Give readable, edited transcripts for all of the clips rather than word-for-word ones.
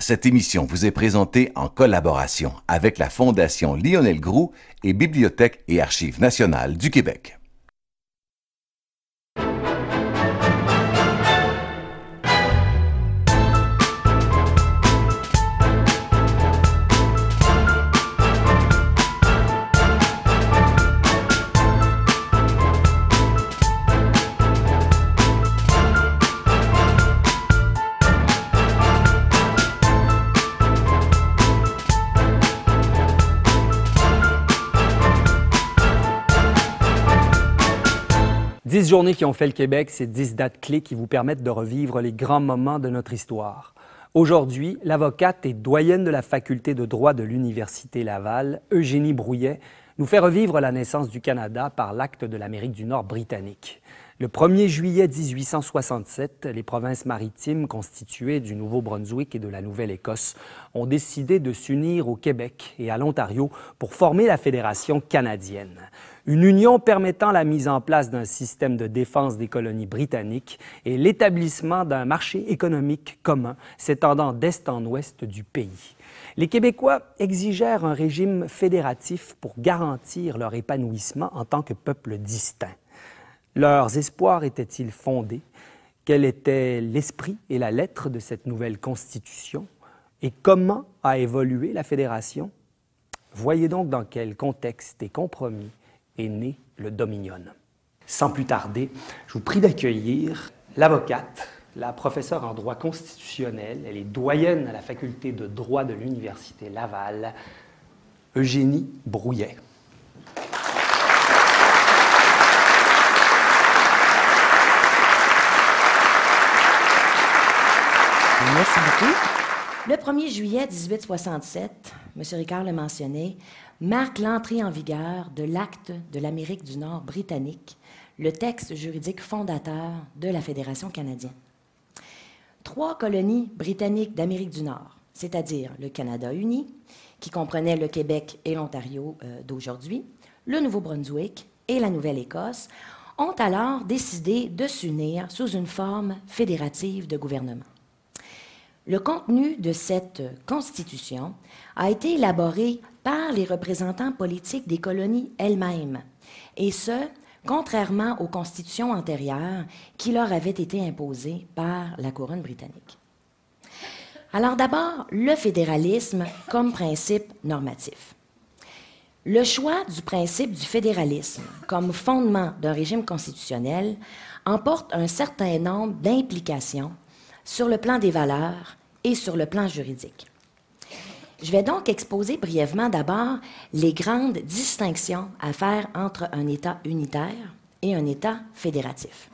Cette émission vous est présentée en collaboration avec la Fondation Lionel Groulx et Bibliothèque et Archives nationales du Québec. Dix journées qui ont fait le Québec, c'est 10 dates clés qui vous permettent de revivre les grands moments de notre histoire. Aujourd'hui, l'avocate et doyenne de la faculté de droit de l'Université Laval, Eugénie Brouillet, nous fait revivre la naissance du Canada par l'acte de l'Amérique du Nord britannique. Le 1er juillet 1867, les provinces maritimes constituées du Nouveau-Brunswick et de la Nouvelle-Écosse ont décidé de s'unir au Québec et à l'Ontario pour former la Fédération canadienne. Une union permettant la mise en place d'un système de défense des colonies britanniques et l'établissement d'un marché économique commun s'étendant d'est en ouest du pays. Les Québécois exigèrent un régime fédératif pour garantir leur épanouissement en tant que peuple distinct. Leurs espoirs étaient-ils fondés? Quel était l'esprit et la lettre de cette nouvelle Constitution? Et comment a évolué la Fédération? Voyez donc dans quel contexte et compromis est né le Dominion. Sans plus tarder, je vous prie d'accueillir l'avocate, la professeure en droit constitutionnel, elle est doyenne à la faculté de droit de l'Université Laval, Eugénie Brouillet. Merci beaucoup. Le 1er juillet 1867, M. Ricard le mentionnait, marque l'entrée en vigueur de l'Acte de l'Amérique du Nord britannique, le texte juridique fondateur de la Fédération canadienne. 3 colonies britanniques d'Amérique du Nord, c'est-à-dire le Canada uni, qui comprenait le Québec et l'Ontario d'aujourd'hui, le Nouveau-Brunswick et la Nouvelle-Écosse, ont alors décidé de s'unir sous une forme fédérative de gouvernement. Le contenu de cette Constitution a été élaboré par les représentants politiques des colonies elles-mêmes, et ce, contrairement aux constitutions antérieures qui leur avaient été imposées par la couronne britannique. Alors d'abord, le fédéralisme comme principe normatif. Le choix du principe du fédéralisme comme fondement d'un régime constitutionnel emporte un certain nombre d'implications sur le plan des valeurs et sur le plan juridique. Je vais donc exposer brièvement d'abord les grandes distinctions à faire entre un État unitaire et un État fédératif.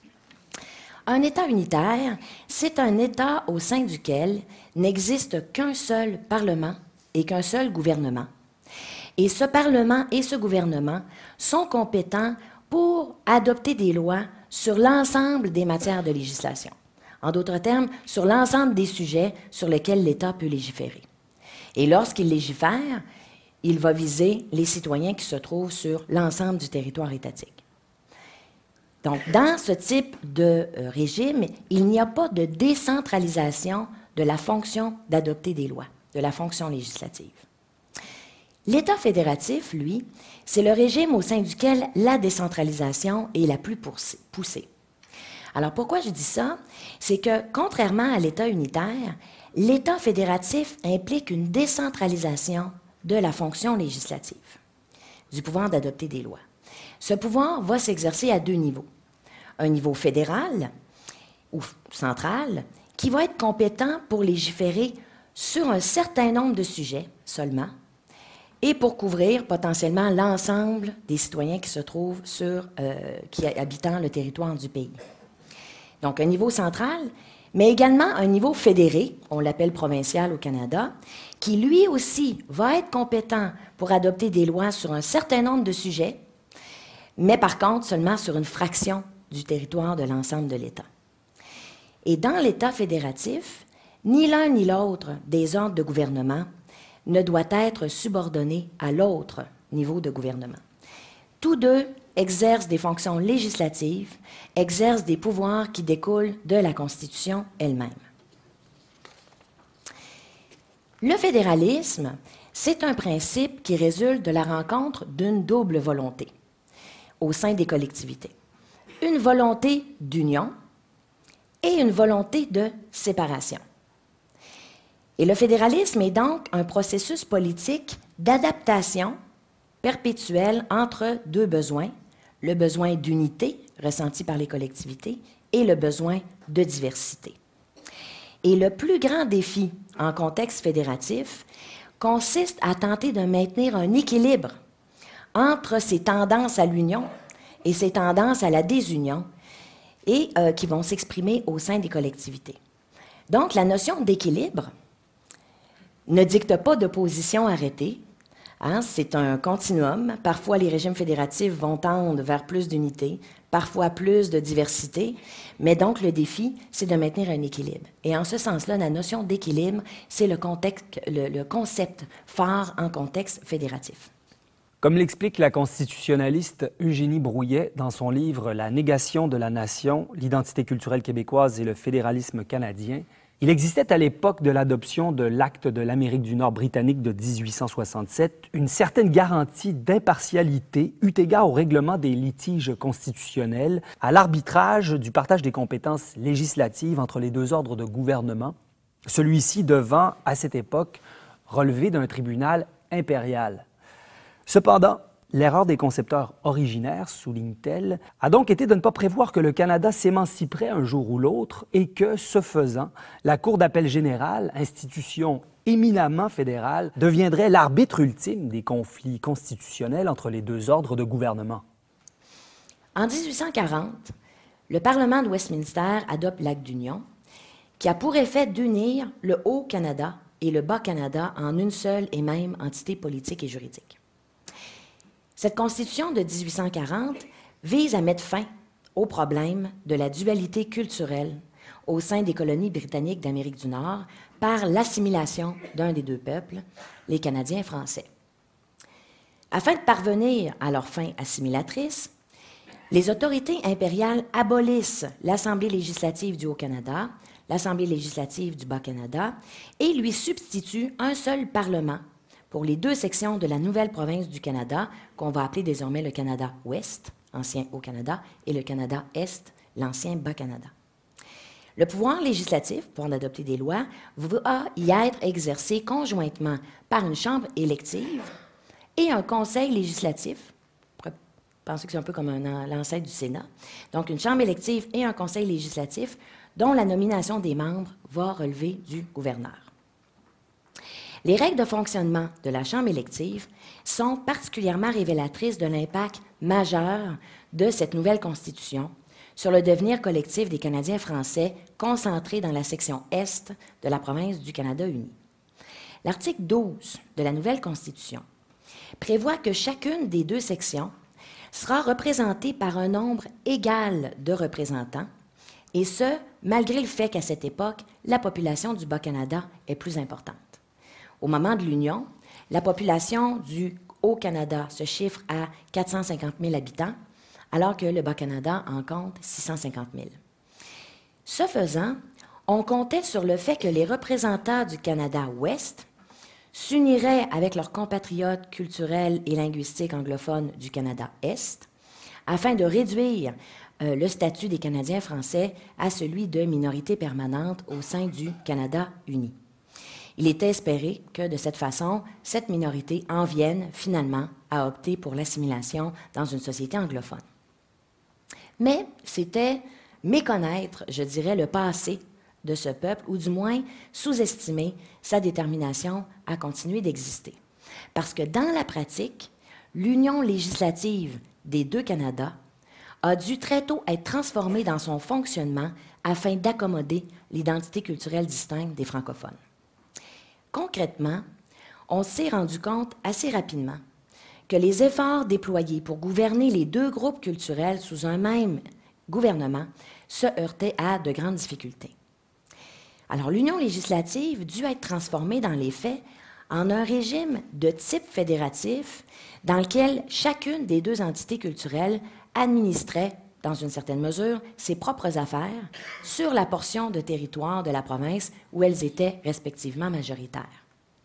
Un État unitaire, c'est un État au sein duquel n'existe qu'un seul Parlement et qu'un seul gouvernement. Et ce Parlement et ce gouvernement sont compétents pour adopter des lois sur l'ensemble des matières de législation. En d'autres termes, sur l'ensemble des sujets sur lesquels l'État peut légiférer. Et lorsqu'il légifère, il va viser les citoyens qui se trouvent sur l'ensemble du territoire étatique. Donc, dans ce type de régime, il n'y a pas de décentralisation de la fonction d'adopter des lois, de la fonction législative. L'État fédératif, lui, c'est le régime au sein duquel la décentralisation est la plus poussée. Alors, pourquoi je dis ça? C'est que, contrairement à l'État unitaire, l'État fédératif implique une décentralisation de la fonction législative, du pouvoir d'adopter des lois. Ce pouvoir va s'exercer à 2 niveaux. Un niveau fédéral ou central, qui va être compétent pour légiférer sur un certain nombre de sujets seulement, et pour couvrir potentiellement l'ensemble des citoyens qui se trouvent qui habitant le territoire du pays. Donc, un niveau central, mais également un niveau fédéré, on l'appelle provincial au Canada, qui lui aussi va être compétent pour adopter des lois sur un certain nombre de sujets, mais par contre seulement sur une fraction du territoire de l'ensemble de l'État. Et dans l'État fédératif, ni l'un ni l'autre des ordres de gouvernement ne doit être subordonné à l'autre niveau de gouvernement. Tous deux exercent des fonctions législatives, exercent des pouvoirs qui découlent de la Constitution elle-même. Le fédéralisme, c'est un principe qui résulte de la rencontre d'une double volonté au sein des collectivités. Une volonté d'union et une volonté de séparation. Et le fédéralisme est donc un processus politique d'adaptation perpétuelle entre deux besoins, le besoin d'unité ressenti par les collectivités et le besoin de diversité. Et le plus grand défi en contexte fédératif consiste à tenter de maintenir un équilibre entre ces tendances à l'union et ces tendances à la désunion et qui vont s'exprimer au sein des collectivités. Donc, la notion d'équilibre ne dicte pas de position arrêtée. Hein, c'est un continuum. Parfois, les régimes fédératifs vont tendre vers plus d'unité, parfois plus de diversité, mais donc le défi, c'est de maintenir un équilibre. Et en ce sens-là, la notion d'équilibre, c'est le concept phare en contexte fédératif. Comme l'explique la constitutionnaliste Eugénie Brouillet dans son livre « La négation de la nation, l'identité culturelle québécoise et le fédéralisme canadien », il existait à l'époque de l'adoption de l'Acte de l'Amérique du Nord britannique de 1867 une certaine garantie d'impartialité eu égard au règlement des litiges constitutionnels, à l'arbitrage du partage des compétences législatives entre les deux ordres de gouvernement, celui-ci devant, à cette époque, relever d'un tribunal impérial. Cependant, l'erreur des concepteurs originaires, souligne-t-elle, a donc été de ne pas prévoir que le Canada s'émanciperait un jour ou l'autre et que, ce faisant, la Cour d'appel générale, institution éminemment fédérale, deviendrait l'arbitre ultime des conflits constitutionnels entre les deux ordres de gouvernement. En 1840, le Parlement de Westminster adopte l'Acte d'Union, qui a pour effet d'unir le Haut-Canada et le Bas-Canada en une seule et même entité politique et juridique. Cette Constitution de 1840 vise à mettre fin au problème de la dualité culturelle au sein des colonies britanniques d'Amérique du Nord par l'assimilation d'un des deux peuples, les Canadiens français. Afin de parvenir à leur fin assimilatrice, les autorités impériales abolissent l'Assemblée législative du Haut-Canada, l'Assemblée législative du Bas-Canada et lui substituent un seul Parlement pour les deux sections de la nouvelle province du Canada, qu'on va appeler désormais le Canada-Ouest, ancien Haut-Canada, et le Canada-Est, l'ancien Bas-Canada. Le pouvoir législatif, pour en adopter des lois, va y être exercé conjointement par une chambre élective et un conseil législatif. On pourrait penser que c'est un peu comme l'ancêtre du Sénat. Donc, une chambre élective et un conseil législatif dont la nomination des membres va relever du gouverneur. Les règles de fonctionnement de la Chambre élective sont particulièrement révélatrices de l'impact majeur de cette nouvelle Constitution sur le devenir collectif des Canadiens français concentrés dans la section Est de la province du Canada uni. L'article 12 de la nouvelle Constitution prévoit que chacune des deux sections sera représentée par un nombre égal de représentants, et ce, malgré le fait qu'à cette époque, la population du Bas-Canada est plus importante. Au moment de l'Union, la population du Haut-Canada se chiffre à 450 000 habitants, alors que le Bas-Canada en compte 650 000. Ce faisant, on comptait sur le fait que les représentants du Canada-Ouest s'uniraient avec leurs compatriotes culturels et linguistiques anglophones du Canada-Est afin de réduire le statut des Canadiens français à celui de minorité permanente au sein du Canada uni. Il était espéré que, de cette façon, cette minorité en vienne finalement à opter pour l'assimilation dans une société anglophone. Mais c'était méconnaître, je dirais, le passé de ce peuple, ou du moins sous-estimer sa détermination à continuer d'exister. Parce que dans la pratique, l'union législative des deux Canadas a dû très tôt être transformée dans son fonctionnement afin d'accommoder l'identité culturelle distincte des francophones. Concrètement, on s'est rendu compte assez rapidement que les efforts déployés pour gouverner les deux groupes culturels sous un même gouvernement se heurtaient à de grandes difficultés. Alors, l'union législative dut être transformée dans les faits en un régime de type fédératif dans lequel chacune des deux entités culturelles administrait, dans une certaine mesure, ses propres affaires sur la portion de territoire de la province où elles étaient respectivement majoritaires.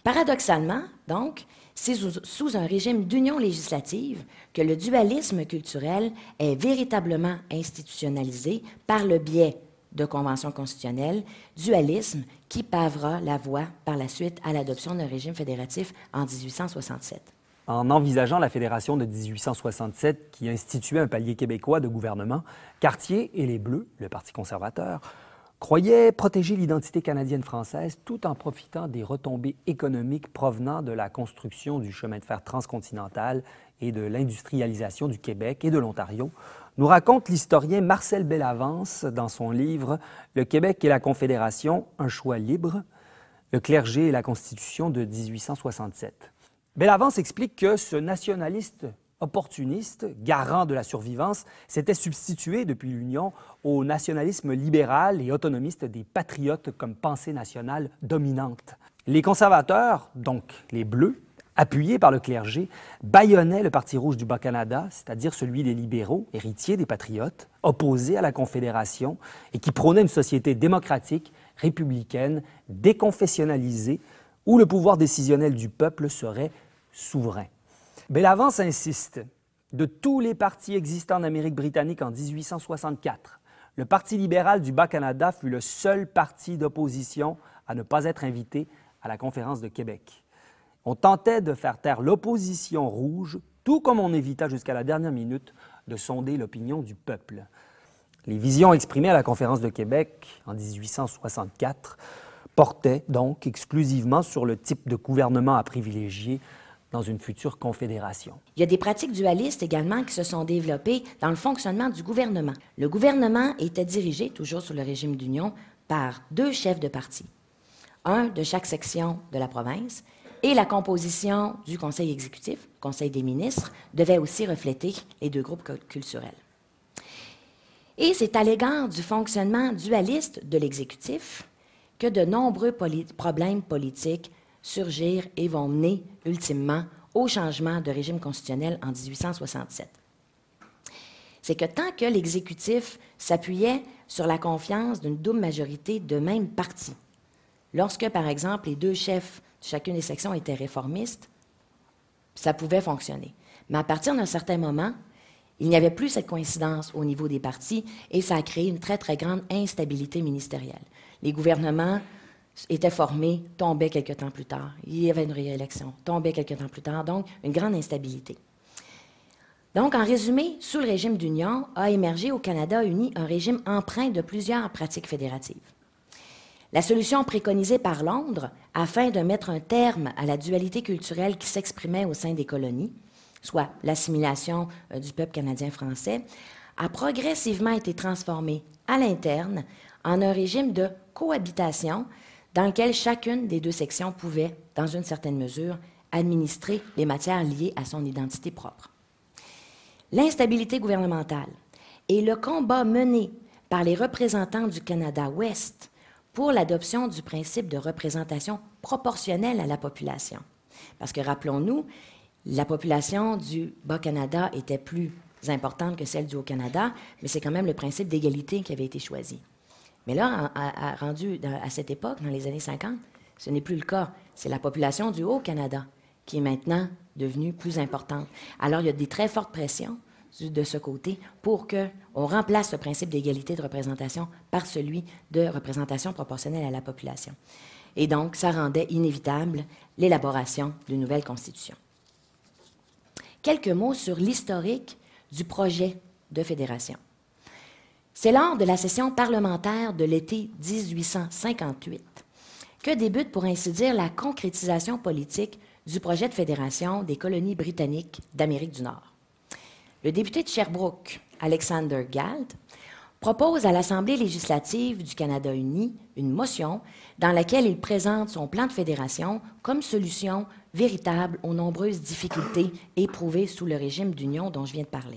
Paradoxalement, donc, c'est sous un régime d'union législative que le dualisme culturel est véritablement institutionnalisé par le biais de conventions constitutionnelles, dualisme qui pavera la voie par la suite à l'adoption d'un régime fédératif en 1867. En envisageant la fédération de 1867 qui instituait un palier québécois de gouvernement, Cartier et les Bleus, le Parti conservateur, croyaient protéger l'identité canadienne-française tout en profitant des retombées économiques provenant de la construction du chemin de fer transcontinental et de l'industrialisation du Québec et de l'Ontario, nous raconte l'historien Marcel Bellavance dans son livre « Le Québec et la Confédération, un choix libre, le clergé et la Constitution de 1867 ». Bellavance explique que ce nationaliste opportuniste, garant de la survivance, s'était substitué depuis l'Union au nationalisme libéral et autonomiste des patriotes comme pensée nationale dominante. Les conservateurs, donc les Bleus, appuyés par le clergé, bâillonnaient le Parti rouge du Bas-Canada, c'est-à-dire celui des libéraux, héritiers des patriotes, opposés à la Confédération et qui prônait une société démocratique, républicaine, déconfessionnalisée, où le pouvoir décisionnel du peuple serait souverain. Bellavance insiste. De tous les partis existants en Amérique britannique en 1864, le Parti libéral du Bas-Canada fut le seul parti d'opposition à ne pas être invité à la Conférence de Québec. On tentait de faire taire l'opposition rouge, tout comme on évita jusqu'à la dernière minute de sonder l'opinion du peuple. Les visions exprimées à la Conférence de Québec en 1864 portaient donc exclusivement sur le type de gouvernement à privilégier dans une future confédération. Il y a des pratiques dualistes également qui se sont développées dans le fonctionnement du gouvernement. Le gouvernement était dirigé, toujours sous le régime d'union, par 2 chefs de parti, un de chaque section de la province, et la composition du conseil exécutif, conseil des ministres, devait aussi refléter les 2 groupes culturels. Et c'est à l'égard du fonctionnement dualiste de l'exécutif que de nombreux problèmes politiques surgirent et vont mener ultimement au changement de régime constitutionnel en 1867. C'est que tant que l'exécutif s'appuyait sur la confiance d'une double majorité de même parti, lorsque, par exemple, les 2 chefs de chacune des sections étaient réformistes, ça pouvait fonctionner. Mais à partir d'un certain moment, il n'y avait plus cette coïncidence au niveau des partis et ça a créé une très, très grande instabilité ministérielle. Les gouvernements étaient formés, tombaient quelque temps plus tard. Il y avait une réélection, tombaient quelque temps plus tard, donc une grande instabilité. Donc, en résumé, sous le régime d'union, a émergé au Canada uni un régime empreint de plusieurs pratiques fédératives. La solution préconisée par Londres, afin de mettre un terme à la dualité culturelle qui s'exprimait au sein des colonies, soit l'assimilation du peuple canadien-français, a progressivement été transformée à l'interne en un régime de cohabitation dans lequel chacune des 2 sections pouvait, dans une certaine mesure, administrer les matières liées à son identité propre. L'instabilité gouvernementale et le combat mené par les représentants du Canada-Ouest pour l'adoption du principe de représentation proportionnelle à la population. Parce que, rappelons-nous, la population du Bas-Canada était plus importante que celle du Haut-Canada, mais c'est quand même le principe d'égalité qui avait été choisi. Mais là, rendu à cette époque, dans les années 50, ce n'est plus le cas. C'est la population du Haut-Canada qui est maintenant devenue plus importante. Alors, il y a des très fortes pressions de ce côté pour qu'on remplace le principe d'égalité de représentation par celui de représentation proportionnelle à la population. Et donc, ça rendait inévitable l'élaboration d'une nouvelle constitution. Quelques mots sur l'historique du projet de fédération. C'est lors de la session parlementaire de l'été 1858 que débute, pour ainsi dire, la concrétisation politique du projet de fédération des colonies britanniques d'Amérique du Nord. Le député de Sherbrooke, Alexander Galt, propose à l'Assemblée législative du Canada uni une motion dans laquelle il présente son plan de fédération comme solution véritable aux nombreuses difficultés éprouvées sous le régime d'union dont je viens de parler.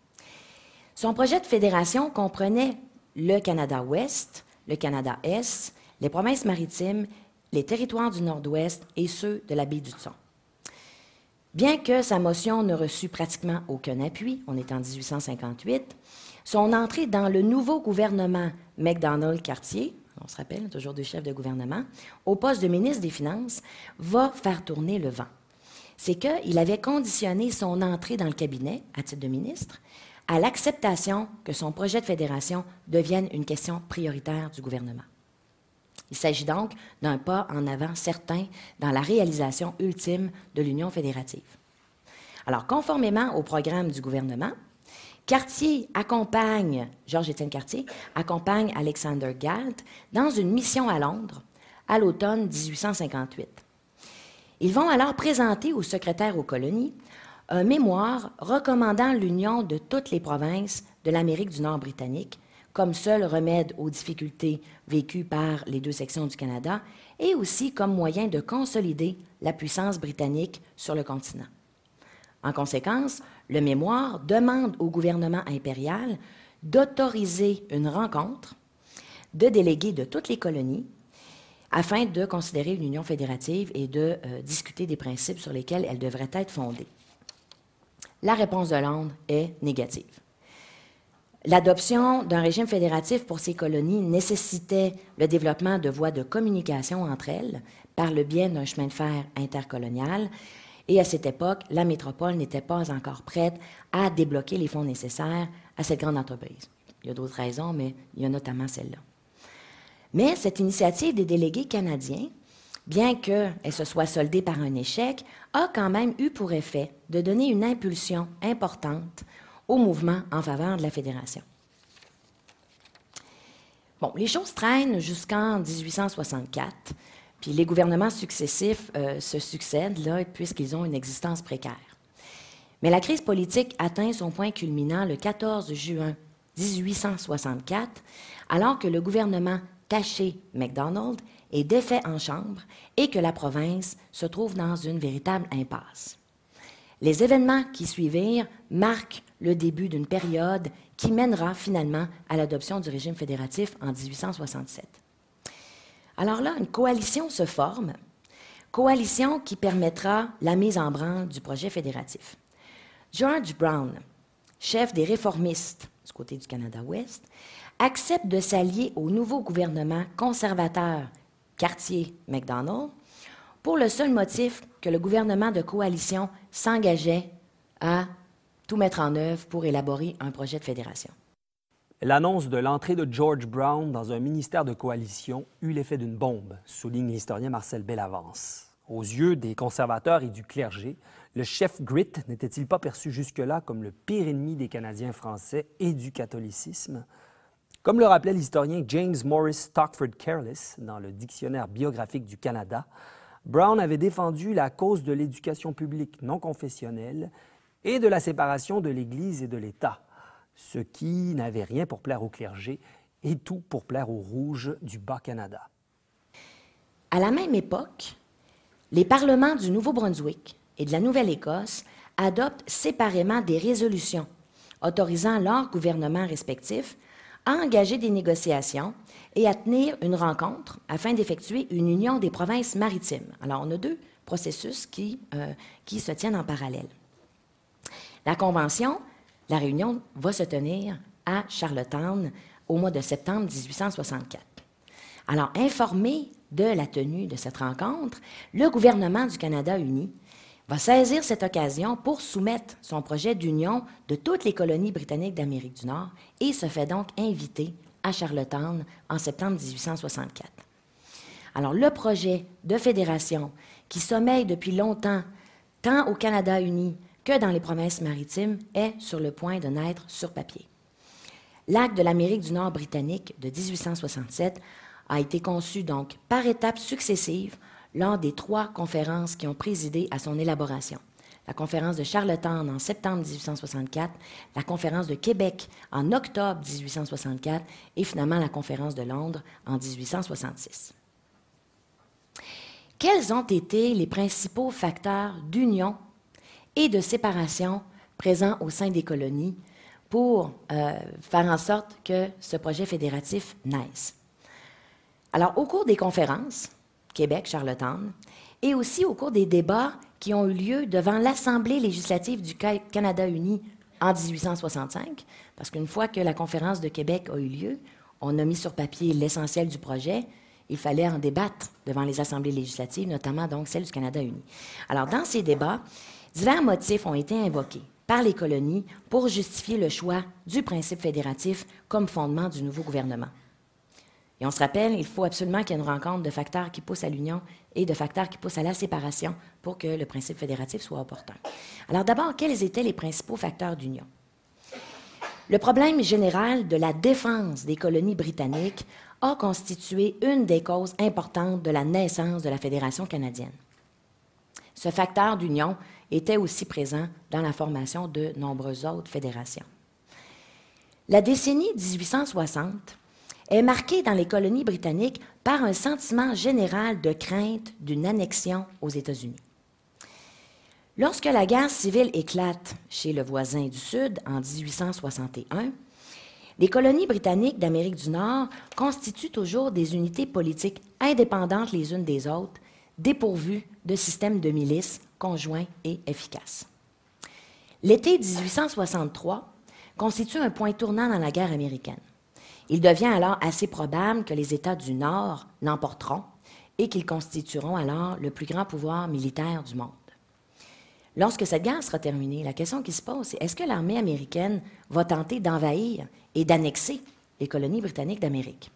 Son projet de fédération comprenait le Canada-Ouest, le Canada-Est, les provinces maritimes, les territoires du Nord-Ouest et ceux de la baie d'Hudson. Bien que sa motion ne reçut pratiquement aucun appui, on est en 1858, son entrée dans le nouveau gouvernement Macdonald-Cartier, on se rappelle, toujours deux chefs de gouvernement, au poste de ministre des Finances, va faire tourner le vent. C'est qu'il avait conditionné son entrée dans le cabinet, à titre de ministre, à l'acceptation que son projet de fédération devienne une question prioritaire du gouvernement. Il s'agit donc d'un pas en avant certain dans la réalisation ultime de l'Union fédérative. Alors, conformément au programme du gouvernement, Georges-Étienne Cartier accompagne Alexander Galt dans une mission à Londres à l'automne 1858. Ils vont alors présenter au secrétaire aux colonies un mémoire recommandant l'union de toutes les provinces de l'Amérique du Nord britannique comme seul remède aux difficultés vécues par les deux sections du Canada et aussi comme moyen de consolider la puissance britannique sur le continent. En conséquence, le mémoire demande au gouvernement impérial d'autoriser une rencontre de délégués de toutes les colonies afin de considérer une union fédérative et de discuter des principes sur lesquels elle devrait être fondée. La réponse de Londres est négative. L'adoption d'un régime fédératif pour ces colonies nécessitait le développement de voies de communication entre elles par le biais d'un chemin de fer intercolonial. Et à cette époque, la métropole n'était pas encore prête à débloquer les fonds nécessaires à cette grande entreprise. Il y a d'autres raisons, mais il y a notamment celle-là. Mais cette initiative des délégués canadiens, bien qu'elle se soit soldée par un échec, a quand même eu pour effet de donner une impulsion importante au mouvement en faveur de la fédération. Bon, les choses traînent jusqu'en 1864, puis les gouvernements successifs se succèdent là, puisqu'ils ont une existence précaire. Mais la crise politique atteint son point culminant le 14 juin 1864, alors que le gouvernement Taché-Macdonald est défait en chambre et que la province se trouve dans une véritable impasse. Les événements qui suivirent marquent le début d'une période qui mènera finalement à l'adoption du régime fédératif en 1867. Alors là, une coalition se forme, coalition qui permettra la mise en branle du projet fédératif. George Brown, chef des réformistes du côté du Canada-Ouest, accepte de s'allier au nouveau gouvernement conservateur Cartier-Macdonald pour le seul motif que le gouvernement de coalition s'engageait à tout mettre en œuvre pour élaborer un projet de fédération. L'annonce de l'entrée de George Brown dans un ministère de coalition eut l'effet d'une bombe, souligne l'historien Marcel Bellavance. Aux yeux des conservateurs et du clergé, le chef Grit n'était-il pas perçu jusque-là comme le pire ennemi des Canadiens français et du catholicisme? Comme le rappelait l'historien James Morris Stopford Careless dans le Dictionnaire biographique du Canada, Brown avait défendu la cause de l'éducation publique non confessionnelle et de la séparation de l'Église et de l'État, ce qui n'avait rien pour plaire au clergé et tout pour plaire aux Rouges du Bas-Canada. À la même époque, les parlements du Nouveau-Brunswick et de la Nouvelle-Écosse adoptent séparément des résolutions autorisant leurs gouvernements respectifs à engager des négociations et à tenir une rencontre afin d'effectuer une union des provinces maritimes. Alors, on a deux processus qui se tiennent en parallèle. La convention, la réunion va se tenir à Charlottetown au mois de septembre 1864. Alors, informé de la tenue de cette rencontre, le gouvernement du Canada uni va saisir cette occasion pour soumettre son projet d'union de toutes les colonies britanniques d'Amérique du Nord et se fait donc inviter à Charlottetown en septembre 1864. Alors, le projet de fédération qui sommeille depuis longtemps, tant au Canada uni que dans les provinces maritimes, est sur le point de naître sur papier. L'acte de l'Amérique du Nord britannique de 1867 a été conçu donc par étapes successives lors des 3 conférences qui ont présidé à son élaboration. La conférence de Charlottetown en septembre 1864, la conférence de Québec en octobre 1864 et finalement la conférence de Londres en 1866. Quels ont été les principaux facteurs d'union et de séparation présents au sein des colonies pour faire en sorte que ce projet fédératif naisse? Alors, au cours des conférences, Québec, Charlottetown, et aussi au cours des débats qui ont eu lieu devant l'Assemblée législative du Canada uni en 1865, parce qu'une fois que la conférence de Québec a eu lieu, On a mis sur papier l'essentiel du projet. Il fallait en débattre devant les assemblées législatives, notamment donc celle du Canada uni. Alors, dans ces débats, divers motifs ont été invoqués par les colonies pour justifier le choix du principe fédératif comme fondement du nouveau gouvernement. Et on se rappelle, il faut absolument qu'il y ait une rencontre de facteurs qui poussent à l'union et de facteurs qui poussent à la séparation pour que le principe fédératif soit opportun. Alors d'abord, quels étaient les principaux facteurs d'union? Le problème général de la défense des colonies britanniques a constitué une des causes importantes de la naissance de la Fédération canadienne. Ce facteur d'union était aussi présent dans la formation de nombreuses autres fédérations. La décennie 1860 est marquée dans les colonies britanniques par un sentiment général de crainte d'une annexion aux États-Unis. Lorsque la guerre civile éclate chez le voisin du Sud en 1861, les colonies britanniques d'Amérique du Nord constituent toujours des unités politiques indépendantes les unes des autres, dépourvues de systèmes de milices conjoints et efficaces. L'été 1863 constitue un point tournant dans la guerre américaine. Il devient alors assez probable que les États du Nord l'emporteront et qu'ils constitueront alors le plus grand pouvoir militaire du monde. Lorsque cette guerre sera terminée, la question qui se pose, c'est est-ce que l'armée américaine va tenter d'envahir et d'annexer les colonies britanniques d'Amérique?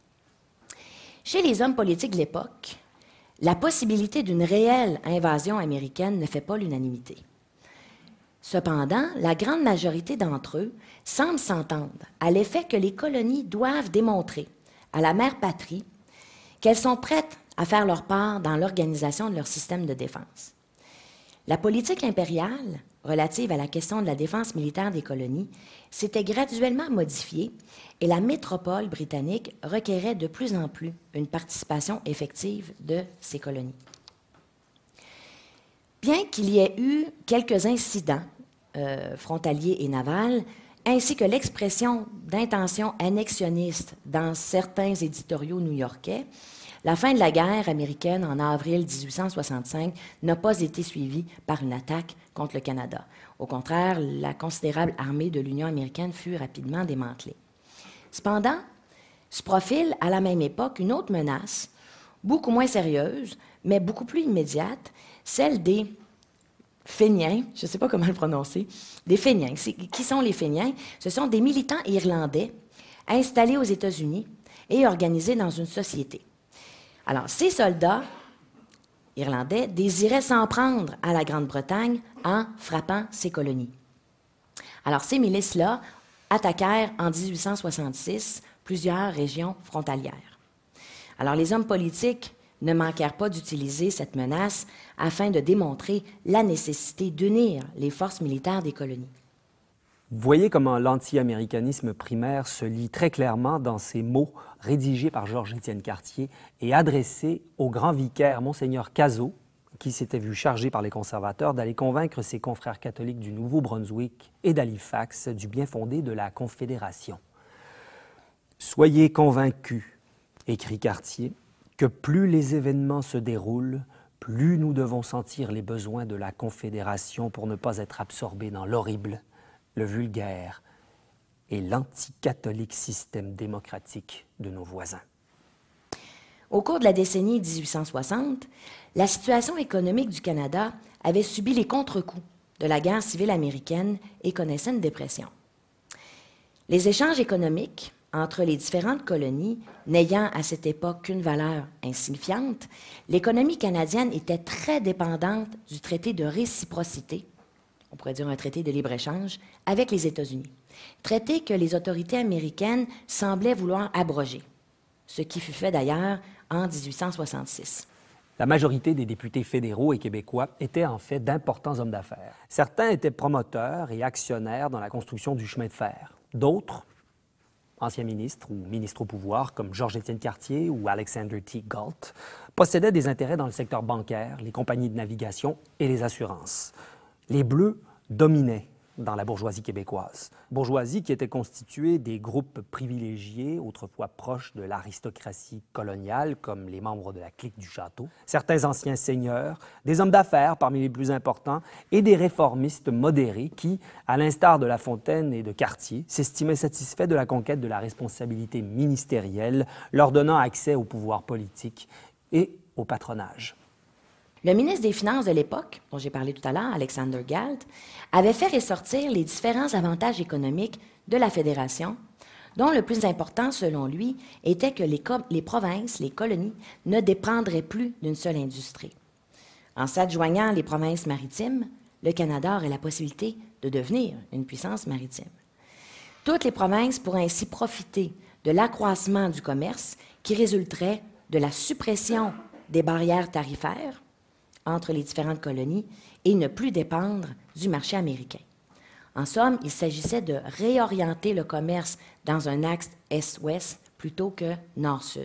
Chez les hommes politiques de l'époque, la possibilité d'une réelle invasion américaine ne fait pas l'unanimité. Cependant, la grande majorité d'entre eux semblent s'entendre à l'effet que les colonies doivent démontrer à la mère patrie qu'elles sont prêtes à faire leur part dans l'organisation de leur système de défense. La politique impériale relative à la question de la défense militaire des colonies s'était graduellement modifiée et la métropole britannique requérait de plus en plus une participation effective de ces colonies. Bien qu'il y ait eu quelques incidents frontaliers et navals, ainsi que l'expression d'intention annexionniste dans certains éditoriaux new-yorkais, la fin de la guerre américaine en avril 1865 n'a pas été suivie par une attaque contre le Canada. Au contraire, la considérable armée de l'Union américaine fut rapidement démantelée. Cependant, se profile à la même époque une autre menace, beaucoup moins sérieuse, mais beaucoup plus immédiate, celle des Féniens, je ne sais pas comment le prononcer, des Féniens. Qui sont les Féniens? Ce sont des militants irlandais installés aux États-Unis et organisés dans une société. Alors, ces soldats irlandais désiraient s'en prendre à la Grande-Bretagne en frappant ses colonies. Alors, ces milices-là attaquèrent en 1866 plusieurs régions frontalières. Alors, les hommes politiques ne manquèrent pas d'utiliser cette menace afin de démontrer la nécessité d'unir les forces militaires des colonies. Vous voyez comment l'anti-américanisme primaire se lit très clairement dans ces mots rédigés par Georges-Étienne Cartier et adressés au grand vicaire Monseigneur Cazot, qui s'était vu chargé par les conservateurs d'aller convaincre ses confrères catholiques du Nouveau-Brunswick et d'Halifax du bien fondé de la Confédération. « Soyez convaincus, écrit Cartier, que plus les événements se déroulent, plus nous devons sentir les besoins de la Confédération pour ne pas être absorbés dans l'horrible, le vulgaire et l'anticatholique système démocratique de nos voisins. » Au cours de la décennie 1860, la situation économique du Canada avait subi les contre-coups de la guerre civile américaine et connaissait une dépression. Les échanges économiques entre les différentes colonies, n'ayant à cette époque qu'une valeur insignifiante, l'économie canadienne était très dépendante du traité de réciprocité, on pourrait dire un traité de libre-échange, avec les États-Unis. Traité que les autorités américaines semblaient vouloir abroger, ce qui fut fait d'ailleurs en 1866. La majorité des députés fédéraux et québécois étaient en fait d'importants hommes d'affaires. Certains étaient promoteurs et actionnaires dans la construction du chemin de fer. D'autres, anciens ministres ou ministres au pouvoir, comme Georges-Étienne Cartier ou Alexander T. Galt, possédaient des intérêts dans le secteur bancaire, les compagnies de navigation et les assurances. Les Bleus dominaient dans la bourgeoisie québécoise. Bourgeoisie qui était constituée des groupes privilégiés, autrefois proches de l'aristocratie coloniale, comme les membres de la clique du château, certains anciens seigneurs, des hommes d'affaires parmi les plus importants et des réformistes modérés qui, à l'instar de La Fontaine et de Cartier, s'estimaient satisfaits de la conquête de la responsabilité ministérielle, leur donnant accès au pouvoir politique et au patronage. Le ministre des Finances de l'époque, dont j'ai parlé tout à l'heure, Alexander Galt, avait fait ressortir les différents avantages économiques de la Fédération, dont le plus important, selon lui, était que les provinces, les colonies, ne dépendraient plus d'une seule industrie. En s'adjoignant les provinces maritimes, le Canada aurait la possibilité de devenir une puissance maritime. Toutes les provinces pourraient ainsi profiter de l'accroissement du commerce qui résulterait de la suppression des barrières tarifaires entre les différentes colonies et ne plus dépendre du marché américain. En somme, il s'agissait de réorienter le commerce dans un axe est-ouest plutôt que nord-sud.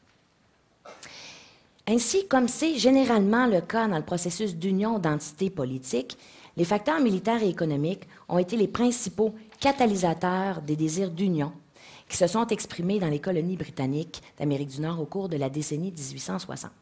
Ainsi, comme c'est généralement le cas dans le processus d'union d'entités politiques, les facteurs militaires et économiques ont été les principaux catalysateurs des désirs d'union qui se sont exprimés dans les colonies britanniques d'Amérique du Nord au cours de la décennie 1860.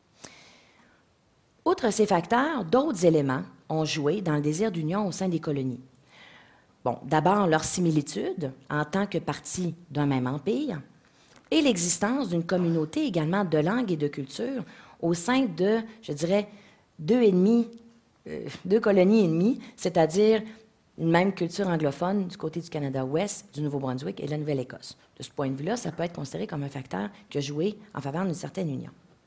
Outre ces facteurs, d'autres éléments ont joué dans le désir d'union au sein des colonies. Bon, d'abord, leur similitude en tant que partie d'un même empire et l'existence d'une communauté également de langue et de culture au sein de, je dirais, deux colonies et demie, c'est-à-dire une même culture anglophone du côté du Canada-Ouest, du Nouveau-Brunswick et de la Nouvelle-Écosse. De ce point de vue-là, ça peut être considéré comme un facteur qui a joué en faveur d'une certaine union.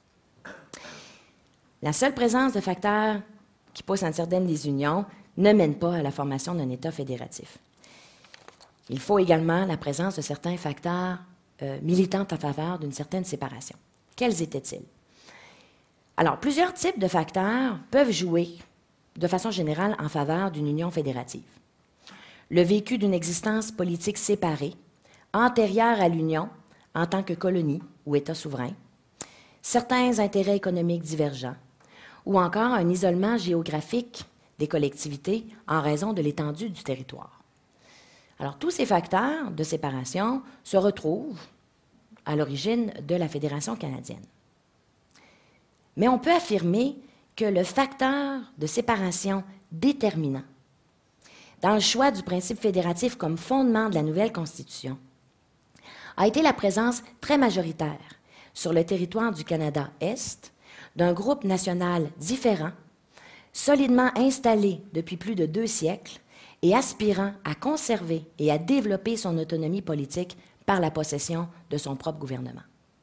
La seule présence de facteurs qui poussent à une certaine désunion ne mène pas à la formation d'un État fédératif. Il faut également la présence de certains facteurs militant en faveur d'une certaine séparation. Quels étaient-ils? Alors, plusieurs types de facteurs peuvent jouer de façon générale en faveur d'une union fédérative. Le vécu d'une existence politique séparée, antérieure à l'union en tant que colonie ou État souverain, certains intérêts économiques divergents, ou encore un isolement géographique des collectivités en raison de l'étendue du territoire. Alors, tous ces facteurs de séparation se retrouvent à l'origine de la Fédération canadienne. Mais on peut affirmer que le facteur de séparation déterminant dans le choix du principe fédératif comme fondement de la nouvelle Constitution a été la présence très majoritaire sur le territoire du Canada-Est d'un groupe national différent, solidement installé depuis plus de 2 siècles et aspirant à conserver et à développer son autonomie politique par la possession de son propre gouvernement.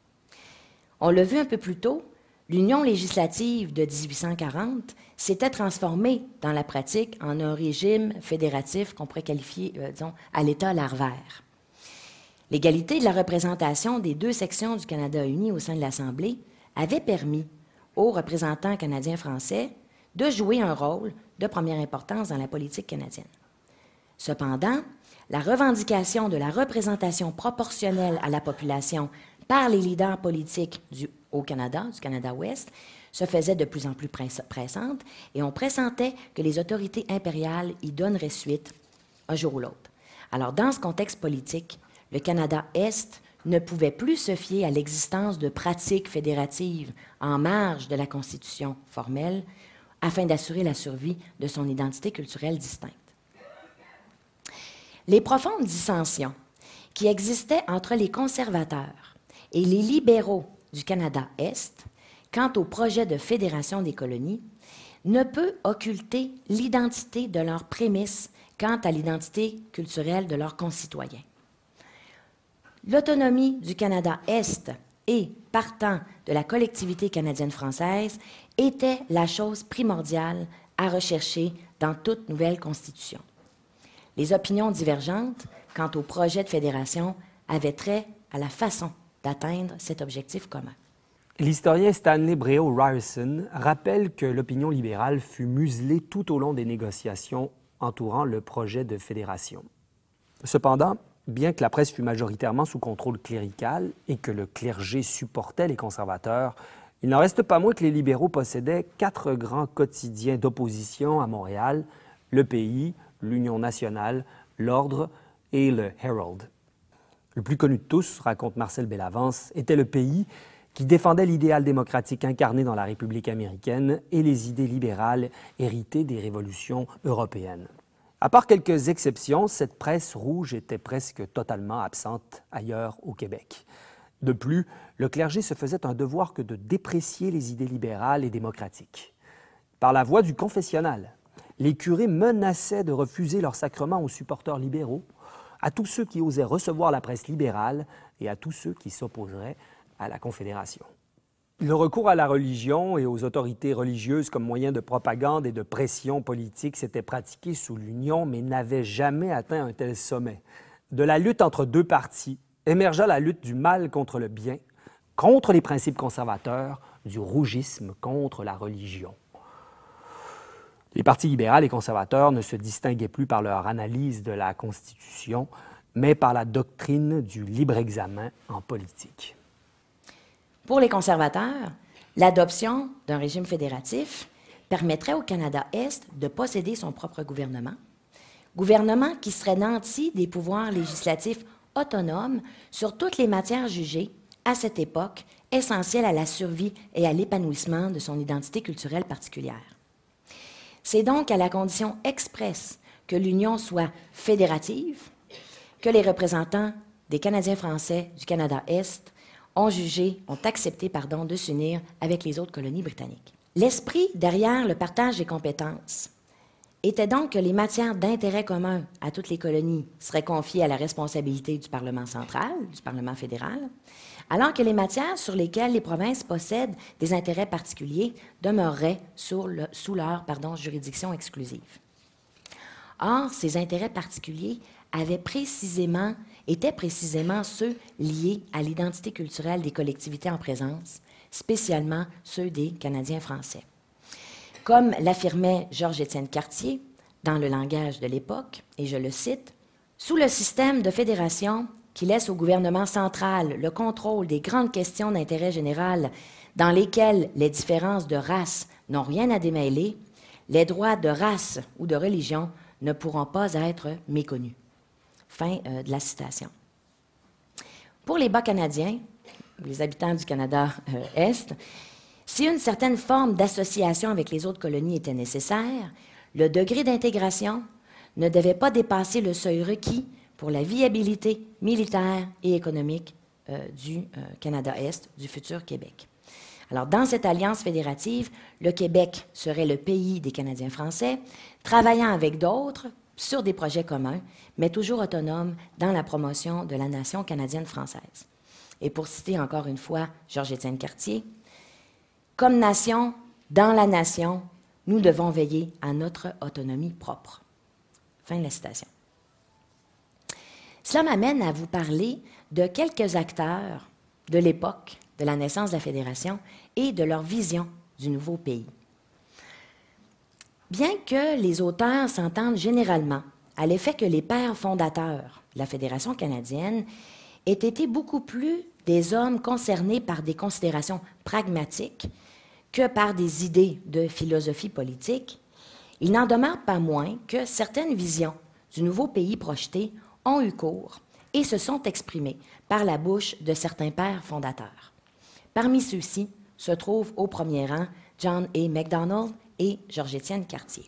On l'a vu un peu plus tôt, l'Union législative de 1840 s'était transformée dans la pratique en un régime fédératif qu'on pourrait qualifier, à l'état larvaire. L'égalité de la représentation des 2 sections du Canada uni au sein de l'Assemblée avait permis aux représentants canadiens-français de jouer un rôle de première importance dans la politique canadienne. Cependant, la revendication de la représentation proportionnelle à la population par les leaders politiques au Canada, du Canada-Ouest, se faisait de plus en plus pressante et on pressentait que les autorités impériales y donneraient suite un jour ou l'autre. Alors, dans ce contexte politique, le Canada-Est ne pouvait plus se fier à l'existence de pratiques fédératives en marge de la Constitution formelle afin d'assurer la survie de son identité culturelle distincte. Les profondes dissensions qui existaient entre les conservateurs et les libéraux du Canada-Est quant au projet de fédération des colonies ne peut occulter l'identité de leurs prémices quant à l'identité culturelle de leurs concitoyens. L'autonomie du Canada-Est et, partant, de la collectivité canadienne-française était la chose primordiale à rechercher dans toute nouvelle constitution. Les opinions divergentes quant au projet de fédération avaient trait à la façon d'atteindre cet objectif commun. L'historien Stanley Breault Ryerson rappelle que l'opinion libérale fut muselée tout au long des négociations entourant le projet de fédération. Cependant, bien que la presse fût majoritairement sous contrôle clérical et que le clergé supportait les conservateurs, il n'en reste pas moins que les libéraux possédaient 4 grands quotidiens d'opposition à Montréal, Le Pays, l'Union nationale, l'Ordre et le Herald. Le plus connu de tous, raconte Marcel Bellavance, était le pays qui défendait l'idéal démocratique incarné dans la République américaine et les idées libérales héritées des révolutions européennes. À part quelques exceptions, cette presse rouge était presque totalement absente ailleurs au Québec. De plus, le clergé se faisait un devoir que de déprécier les idées libérales et démocratiques. Par la voie du confessionnal, les curés menaçaient de refuser leur sacrement aux supporters libéraux, à tous ceux qui osaient recevoir la presse libérale et à tous ceux qui s'opposeraient à la Confédération. Le recours à la religion et aux autorités religieuses comme moyen de propagande et de pression politique s'était pratiqué sous l'Union, mais n'avait jamais atteint un tel sommet. De la lutte entre deux partis émergea la lutte du mal contre le bien, contre les principes conservateurs, du rougisme contre la religion. Les partis libéral et conservateurs ne se distinguaient plus par leur analyse de la Constitution, mais par la doctrine du libre examen en politique. Pour les conservateurs, l'adoption d'un régime fédératif permettrait au Canada-Est de posséder son propre gouvernement qui serait nanti des pouvoirs législatifs autonomes sur toutes les matières jugées, à cette époque, essentielles à la survie et à l'épanouissement de son identité culturelle particulière. C'est donc à la condition expresse que l'Union soit fédérative que les représentants des Canadiens français du Canada-Est ont accepté de s'unir avec les autres colonies britanniques. L'esprit derrière le partage des compétences était donc que les matières d'intérêt commun à toutes les colonies seraient confiées à la responsabilité du Parlement central, du Parlement fédéral, alors que les matières sur lesquelles les provinces possèdent des intérêts particuliers demeureraient sous leur juridiction exclusive. Or, ces intérêts particuliers étaient précisément ceux liés à l'identité culturelle des collectivités en présence, spécialement ceux des Canadiens français. Comme l'affirmait Georges-Étienne Cartier dans le langage de l'époque, et je le cite, « Sous le système de fédération qui laisse au gouvernement central le contrôle des grandes questions d'intérêt général dans lesquelles les différences de race n'ont rien à démêler, les droits de race ou de religion ne pourront pas être méconnus. » Fin de la citation. Pour les Bas-Canadiens, les habitants du Canada-Est, si une certaine forme d'association avec les autres colonies était nécessaire, le degré d'intégration ne devait pas dépasser le seuil requis pour la viabilité militaire et économique du Canada-Est, du futur Québec. Alors, dans cette alliance fédérative, le Québec serait le pays des Canadiens français, travaillant avec d'autres sur des projets communs, mais toujours autonome dans la promotion de la nation canadienne-française. Et pour citer encore une fois Georges-Étienne Cartier, « Comme nation, dans la nation, nous devons veiller à notre autonomie propre. » Fin de la citation. Cela m'amène à vous parler de quelques acteurs de l'époque de la naissance de la Fédération et de leur vision du nouveau pays. Bien que les auteurs s'entendent généralement à l'effet que les pères fondateurs de la Fédération canadienne aient été beaucoup plus des hommes concernés par des considérations pragmatiques que par des idées de philosophie politique, il n'en demeure pas moins que certaines visions du nouveau pays projeté ont eu cours et se sont exprimées par la bouche de certains pères fondateurs. Parmi ceux-ci se trouvent au premier rang John A. Macdonald et Georges-Étienne Cartier.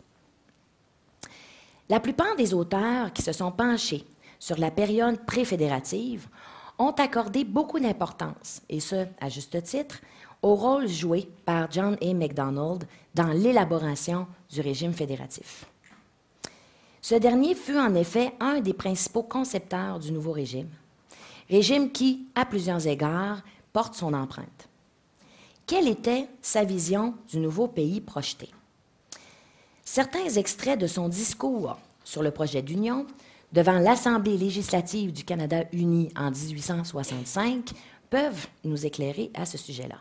La plupart des auteurs qui se sont penchés sur la période préfédérative ont accordé beaucoup d'importance, et ce, à juste titre, au rôle joué par John A. Macdonald dans l'élaboration du régime fédératif. Ce dernier fut en effet un des principaux concepteurs du nouveau régime qui, à plusieurs égards, porte son empreinte. Quelle était sa vision du nouveau pays projeté? Certains extraits de son discours sur le projet d'union devant l'Assemblée législative du Canada uni en 1865 peuvent nous éclairer à ce sujet-là.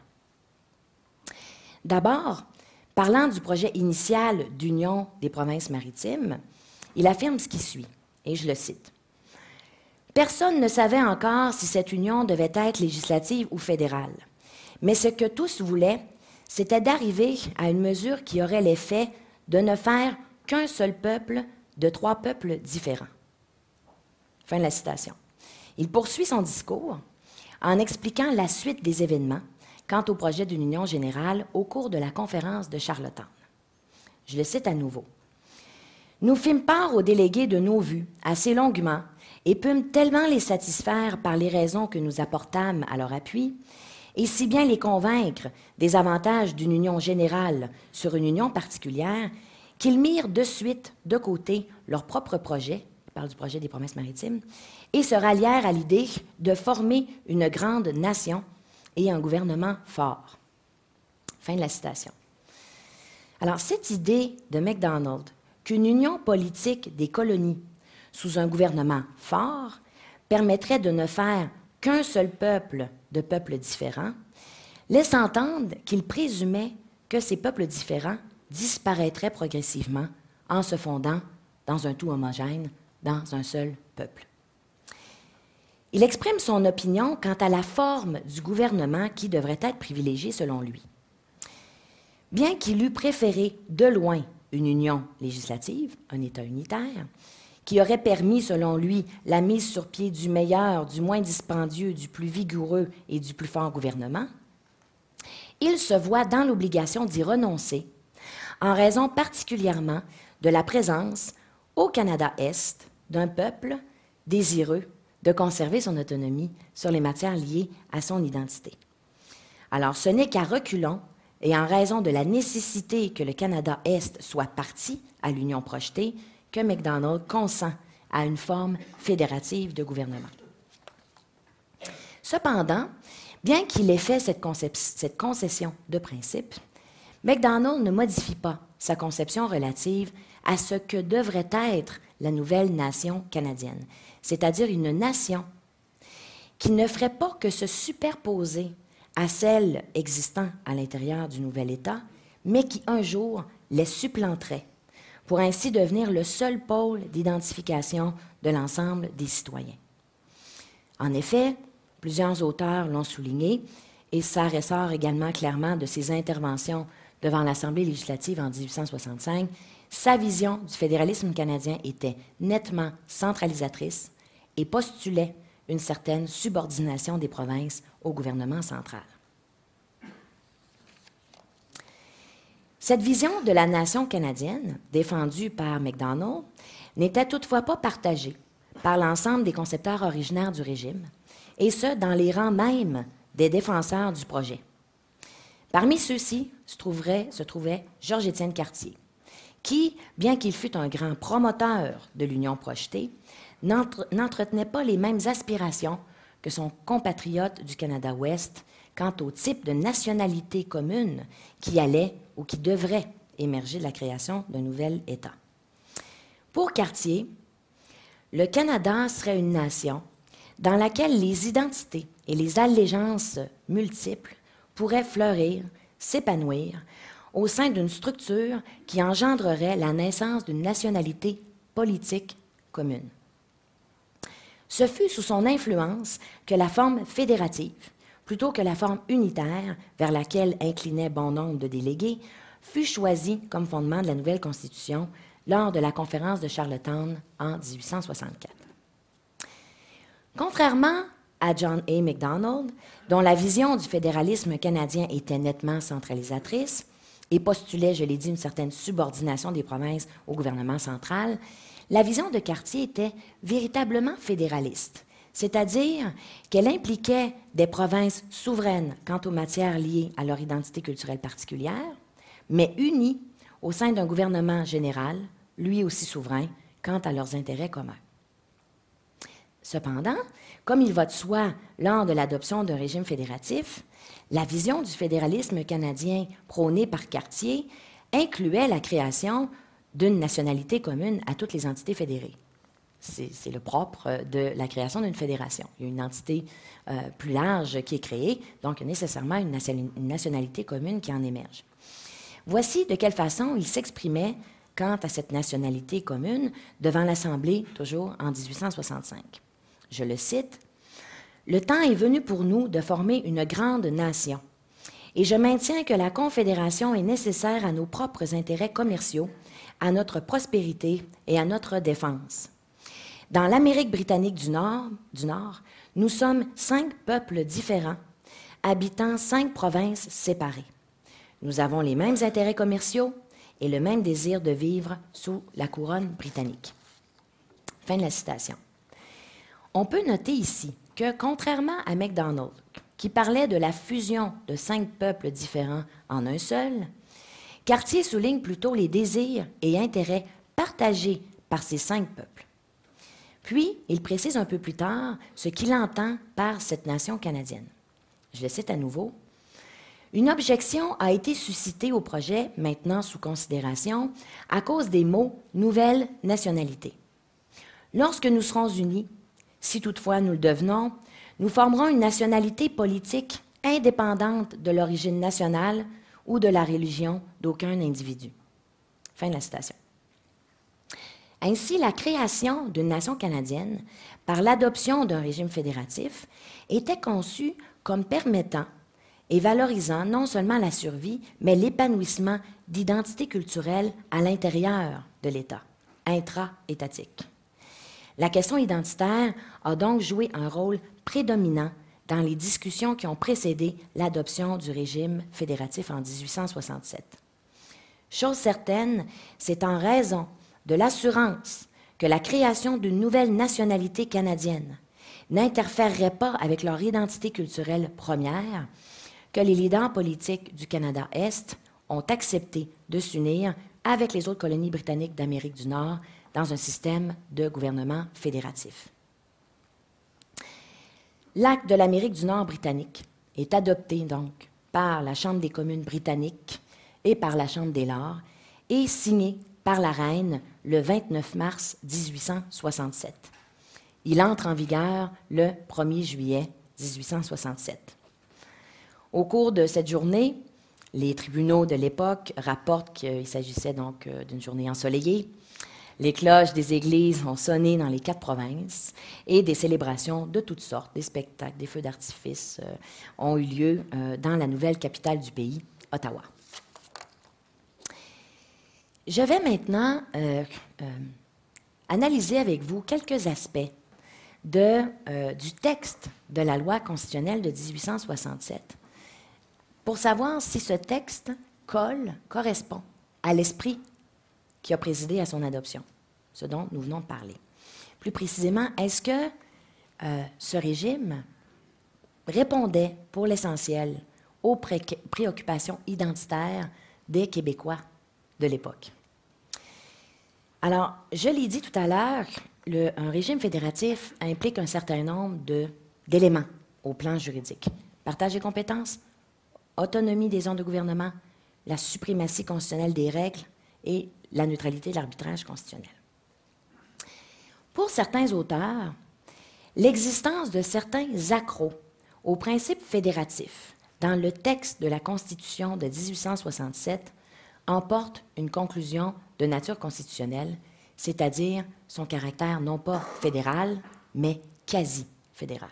D'abord, parlant du projet initial d'union des provinces maritimes, il affirme ce qui suit, et je le cite. « Personne ne savait encore si cette union devait être législative ou fédérale, mais ce que tous voulaient, c'était d'arriver à une mesure qui aurait l'effet de ne faire qu'un seul peuple de 3 peuples différents. » Fin de la citation. Il poursuit son discours en expliquant la suite des événements quant au projet d'une union générale au cours de la conférence de Charlottetown. Je le cite à nouveau. « Nous fîmes part aux délégués de nos vues assez longuement et pûmes tellement les satisfaire par les raisons que nous apportâmes à leur appui, et si bien les convaincre des avantages d'une union générale sur une union particulière, qu'ils mirent de suite de côté leur propre projet, il parle du projet des promesses maritimes, et se rallièrent à l'idée de former une grande nation et un gouvernement fort. » Fin de la citation. Alors, cette idée de MacDonald qu'une union politique des colonies sous un gouvernement fort permettrait de ne faire qu'un seul peuple de peuples différents, laisse entendre qu'il présumait que ces peuples différents disparaîtraient progressivement en se fondant dans un tout homogène, dans un seul peuple. Il exprime son opinion quant à la forme du gouvernement qui devrait être privilégiée selon lui. Bien qu'il eût préféré de loin une union législative, un État unitaire, qui aurait permis, selon lui, la mise sur pied du meilleur, du moins dispendieux, du plus vigoureux et du plus fort gouvernement, il se voit dans l'obligation d'y renoncer, en raison particulièrement de la présence au Canada-Est d'un peuple désireux de conserver son autonomie sur les matières liées à son identité. Alors, ce n'est qu'à reculons et en raison de la nécessité que le Canada-Est soit partie à l'union projetée que MacDonald consent à une forme fédérative de gouvernement. Cependant, bien qu'il ait fait cette concession de principe, MacDonald ne modifie pas sa conception relative à ce que devrait être la nouvelle nation canadienne, c'est-à-dire une nation qui ne ferait pas que se superposer à celle existant à l'intérieur du nouvel État, mais qui un jour les supplanterait, pour ainsi devenir le seul pôle d'identification de l'ensemble des citoyens. En effet, plusieurs auteurs l'ont souligné, et ça ressort également clairement de ses interventions devant l'Assemblée législative en 1865, sa vision du fédéralisme canadien était nettement centralisatrice et postulait une certaine subordination des provinces au gouvernement central. Cette vision de la nation canadienne, défendue par MacDonald, n'était toutefois pas partagée par l'ensemble des concepteurs originaires du régime, et ce, dans les rangs même des défenseurs du projet. Parmi ceux-ci se trouvait Georges-Étienne Cartier, qui, bien qu'il fût un grand promoteur de l'union projetée, n'entretenait pas les mêmes aspirations que son compatriote du Canada-Ouest quant au type de nationalité commune qui allait ou qui devrait émerger de la création d'un nouvel État. Pour Cartier, le Canada serait une nation dans laquelle les identités et les allégeances multiples pourraient fleurir, s'épanouir au sein d'une structure qui engendrerait la naissance d'une nationalité politique commune. Ce fut sous son influence que la forme fédérative, plutôt que la forme unitaire vers laquelle inclinait bon nombre de délégués, fut choisie comme fondement de la nouvelle Constitution lors de la conférence de Charlottetown en 1864. Contrairement à John A. MacDonald, dont la vision du fédéralisme canadien était nettement centralisatrice et postulait, je l'ai dit, une certaine subordination des provinces au gouvernement central, la vision de Cartier était véritablement fédéraliste, c'est-à-dire qu'elle impliquait des provinces souveraines quant aux matières liées à leur identité culturelle particulière, mais unies au sein d'un gouvernement général, lui aussi souverain, quant à leurs intérêts communs. Cependant, comme il va de soi lors de l'adoption d'un régime fédératif, la vision du fédéralisme canadien prônée par Cartier incluait la création d'une nationalité commune à toutes les entités fédérées. C'est le propre de la création d'une fédération. Il y a une entité plus large qui est créée, donc nécessairement une nationalité commune qui en émerge. Voici de quelle façon il s'exprimait quant à cette nationalité commune devant l'Assemblée, toujours en 1865. Je le cite, « Le temps est venu pour nous de former une grande nation, Et je maintiens que la Confédération est nécessaire à nos propres intérêts commerciaux, à notre prospérité et à notre défense. Dans l'Amérique britannique du Nord, nous sommes 5 peuples différents, habitant 5 provinces séparées. Nous avons les mêmes intérêts commerciaux et le même désir de vivre sous la couronne britannique. » Fin de la citation. On peut noter ici que, contrairement à MacDonald, qui parlait de la fusion de 5 peuples différents en un seul, Cartier souligne plutôt les désirs et intérêts partagés par ces 5 peuples. Puis, il précise un peu plus tard ce qu'il entend par cette nation canadienne. Je le cite à nouveau. « Une objection a été suscitée au projet, maintenant sous considération, à cause des mots « nouvelle nationalité ». Lorsque nous serons unis, si toutefois nous le devenons, nous formerons une nationalité politique indépendante de l'origine nationale ou de la religion d'aucun individu. » Fin de la citation. Ainsi, la création d'une nation canadienne par l'adoption d'un régime fédératif était conçue comme permettant et valorisant non seulement la survie, mais l'épanouissement d'identités culturelles à l'intérieur de l'État, intra-étatique. La question identitaire a donc joué un rôle prédominant dans les discussions qui ont précédé l'adoption du régime fédératif en 1867. Chose certaine, c'est en raison de l'assurance que la création d'une nouvelle nationalité canadienne n'interférerait pas avec leur identité culturelle première que les leaders politiques du Canada-Est ont accepté de s'unir avec les autres colonies britanniques d'Amérique du Nord dans un système de gouvernement fédératif. L'Acte de l'Amérique du Nord britannique est adopté donc par la Chambre des communes britannique et par la Chambre des Lords et signé par la Reine le 29 mars 1867. Il entre en vigueur le 1er juillet 1867. Au cours de cette journée, les tribunaux de l'époque rapportent qu'il s'agissait donc d'une journée ensoleillée. Les cloches des églises ont sonné dans les 4 provinces et des célébrations de toutes sortes, des spectacles, des feux d'artifice ont eu lieu dans la nouvelle capitale du pays, Ottawa. Je vais maintenant analyser avec vous quelques aspects du texte de la loi constitutionnelle de 1867 pour savoir si ce texte correspond à l'esprit qui a présidé à son adoption, ce dont nous venons de parler. Plus précisément, est-ce que ce régime répondait pour l'essentiel aux préoccupations identitaires des Québécois de l'époque? Alors, je l'ai dit tout à l'heure, un régime fédératif implique un certain nombre d'éléments au plan juridique. Partage des compétences, autonomie des ordres de gouvernement, la suprématie constitutionnelle des règles et la neutralité de l'arbitrage constitutionnel. Pour certains auteurs, l'existence de certains accros au principe fédératif dans le texte de la Constitution de 1867 emporte une conclusion de nature constitutionnelle, c'est-à-dire son caractère non pas fédéral, mais quasi-fédéral.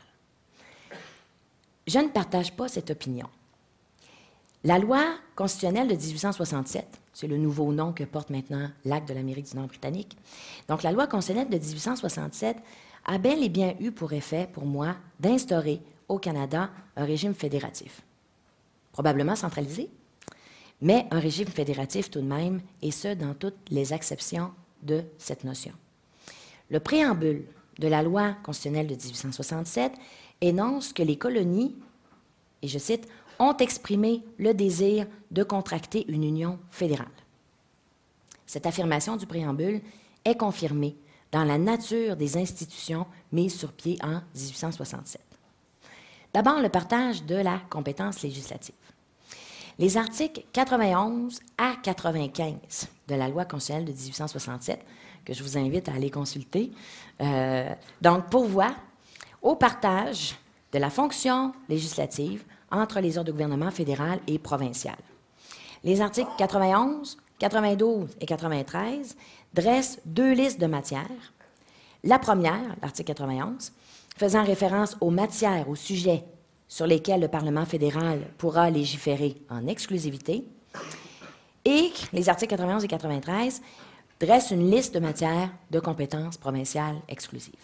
Je ne partage pas cette opinion. La loi constitutionnelle de 1867, c'est le nouveau nom que porte maintenant l'Acte de l'Amérique du Nord britannique, donc la loi constitutionnelle de 1867 a bel et bien eu pour effet, pour moi, d'instaurer au Canada un régime fédératif. Probablement centralisé, mais un régime fédératif tout de même, et ce, dans toutes les acceptions de cette notion. Le préambule de la loi constitutionnelle de 1867 énonce que les colonies, et je cite, ont exprimé le désir de contracter une union fédérale. Cette affirmation du préambule est confirmée dans la nature des institutions mises sur pied en 1867. D'abord, le partage de la compétence législative. Les articles 91 à 95 de la loi constitutionnelle de 1867, que je vous invite à aller consulter, donc pourvoient au partage de la fonction législative entre les ordres de gouvernement fédéral et provincial. Les articles 91, 92 et 93 dressent 2 listes de matières. La première, l'article 91, faisant référence aux matières, aux sujets sur lesquels le Parlement fédéral pourra légiférer en exclusivité. Et les articles 91 et 93 dressent une liste de matières de compétences provinciales exclusives.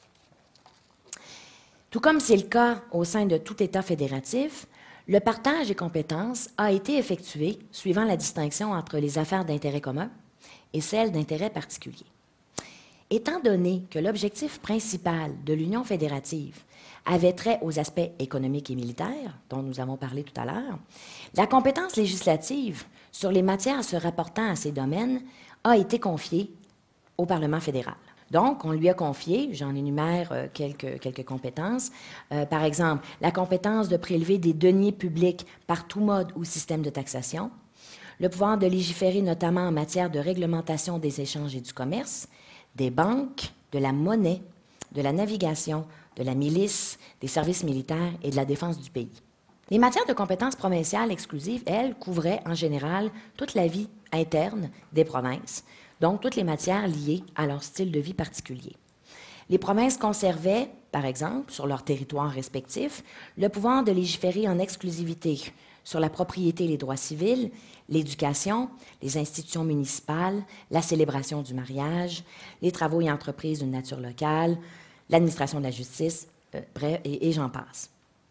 Tout comme c'est le cas au sein de tout État fédératif, le partage des compétences a été effectué suivant la distinction entre les affaires d'intérêt commun et celles d'intérêt particulier. Étant donné que l'objectif principal de l'Union fédérative avait trait aux aspects économiques et militaires, dont nous avons parlé tout à l'heure, la compétence législative sur les matières se rapportant à ces domaines a été confiée au Parlement fédéral. Donc, on lui a confié, j'en énumère quelques compétences, par exemple, la compétence de prélever des deniers publics par tout mode ou système de taxation, le pouvoir de légiférer notamment en matière de réglementation des échanges et du commerce, des banques, de la monnaie, de la navigation, de la milice, des services militaires et de la défense du pays. Les matières de compétences provinciales exclusives, elles, couvraient en général toute la vie interne des provinces, donc toutes les matières liées à leur style de vie particulier. Les provinces conservaient, par exemple, sur leur territoire respectif, le pouvoir de légiférer en exclusivité sur la propriété et les droits civils, l'éducation, les institutions municipales, la célébration du mariage, les travaux et entreprises d'une nature locale, l'administration de la justice, bref, et j'en passe.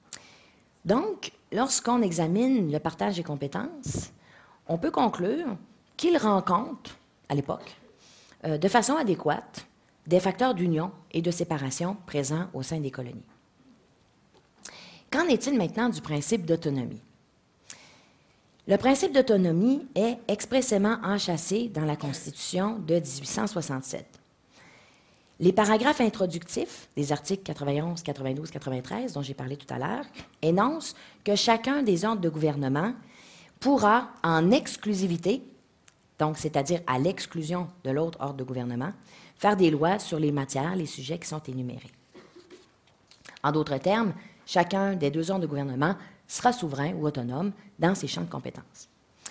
Donc, lorsqu'on examine le partage des compétences, on peut conclure qu'il rend compte, à l'époque, de façon adéquate, des facteurs d'union et de séparation présents au sein des colonies. Qu'en est-il maintenant du principe d'autonomie? Le principe d'autonomie est expressément enchâssé dans la Constitution de 1867. Les paragraphes introductifs des articles 91, 92, 93, dont j'ai parlé tout à l'heure, énoncent que chacun des ordres de gouvernement pourra, en exclusivité, donc c'est-à-dire à l'exclusion de l'autre ordre de gouvernement, faire des lois sur les matières, les sujets qui sont énumérés. En d'autres termes, chacun des deux ordres de gouvernement sera souverain ou autonome dans ses champs de compétences.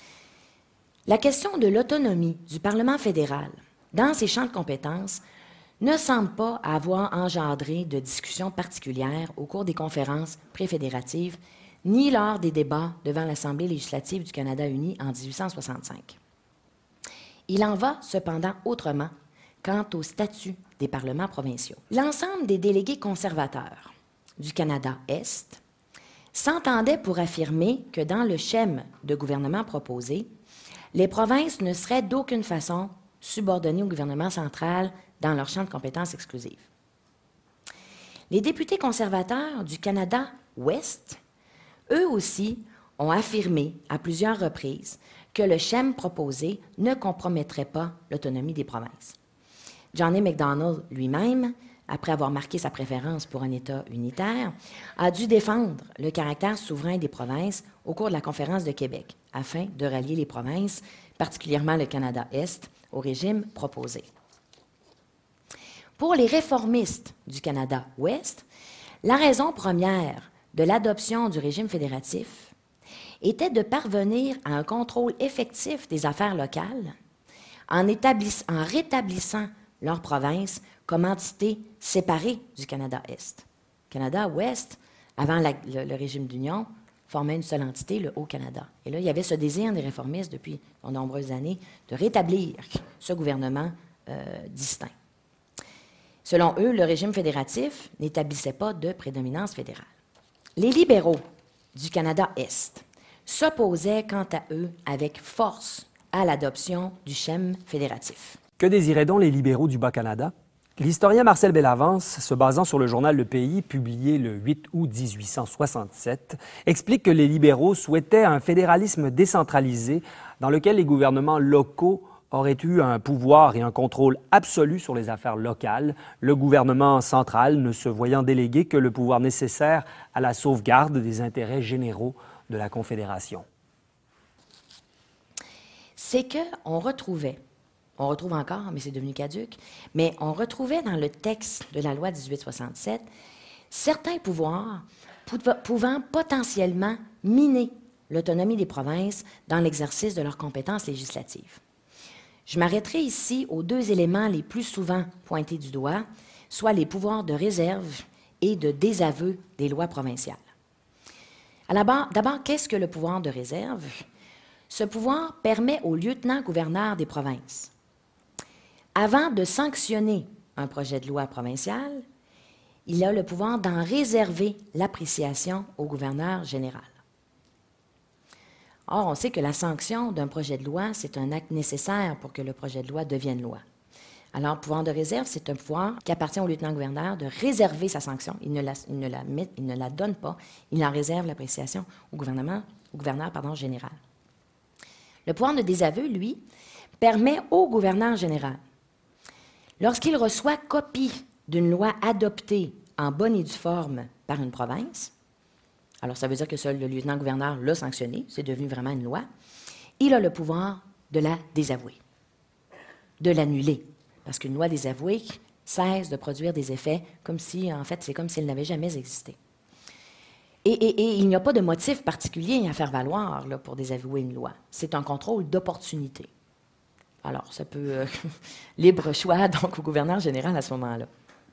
La question de l'autonomie du Parlement fédéral dans ses champs de compétences ne semble pas avoir engendré de discussions particulières au cours des conférences préfédératives, ni lors des débats devant l'Assemblée législative du Canada uni en 1865. Il en va cependant autrement quant au statut des parlements provinciaux. L'ensemble des délégués conservateurs du Canada-Est s'entendaient pour affirmer que dans le schème de gouvernement proposé, les provinces ne seraient d'aucune façon subordonnées au gouvernement central dans leur champ de compétences exclusives. Les députés conservateurs du Canada-Ouest, eux aussi, ont affirmé à plusieurs reprises que le schème proposé ne compromettrait pas l'autonomie des provinces. John A. Macdonald lui-même, après avoir marqué sa préférence pour un État unitaire, a dû défendre le caractère souverain des provinces au cours de la Conférence de Québec, afin de rallier les provinces, particulièrement le Canada-Est, au régime proposé. Pour les réformistes du Canada-Ouest, la raison première de l'adoption du régime fédératif était de parvenir à un contrôle effectif des affaires locales en rétablissant leur province comme entité séparée du Canada-Est. Canada-Ouest, avant le régime d'union, formait une seule entité, le Haut-Canada. Et là, il y avait ce désir des réformistes depuis de nombreuses années de rétablir ce gouvernement distinct. Selon eux, le régime fédératif n'établissait pas de prédominance fédérale. Les libéraux du Canada-Est s'opposaient quant à eux avec force à l'adoption du schème fédératif. Que désiraient donc les libéraux du Bas-Canada? L'historien Marcel Bellavance, se basant sur le journal Le Pays, publié le 8 août 1867, explique que les libéraux souhaitaient un fédéralisme décentralisé dans lequel les gouvernements locaux auraient eu un pouvoir et un contrôle absolu sur les affaires locales, le gouvernement central ne se voyant déléguer que le pouvoir nécessaire à la sauvegarde des intérêts généraux de la Confédération. C'est qu'on retrouve encore, mais c'est devenu caduc, mais on retrouvait dans le texte de la loi 1867 certains pouvoirs pouvant potentiellement miner l'autonomie des provinces dans l'exercice de leurs compétences législatives. Je m'arrêterai ici aux deux éléments les plus souvent pointés du doigt, soit les pouvoirs de réserve et de désaveu des lois provinciales. D'abord, qu'est-ce que le pouvoir de réserve? Ce pouvoir permet au lieutenant-gouverneur des provinces, avant de sanctionner un projet de loi provincial, il a le pouvoir d'en réserver l'appréciation au gouverneur général. Or, on sait que la sanction d'un projet de loi, c'est un acte nécessaire pour que le projet de loi devienne loi. Alors, le pouvoir de réserve, c'est un pouvoir qui appartient au lieutenant-gouverneur de réserver sa sanction. Il ne la donne pas, il en réserve l'appréciation au gouverneur général. Le pouvoir de désaveu, lui, permet au gouverneur général, lorsqu'il reçoit copie d'une loi adoptée en bonne et due forme par une province, alors ça veut dire que seul le lieutenant-gouverneur l'a sanctionné, c'est devenu vraiment une loi, il a le pouvoir de la désavouer, de l'annuler, parce qu'une loi désavouée cesse de produire des effets comme si, en fait, c'est comme si elle n'avait jamais existé. Et il n'y a pas de motif particulier à faire valoir là, pour désavouer une loi. C'est un contrôle d'opportunité. Alors, ça peut... libre choix, donc, au gouverneur général à ce moment-là.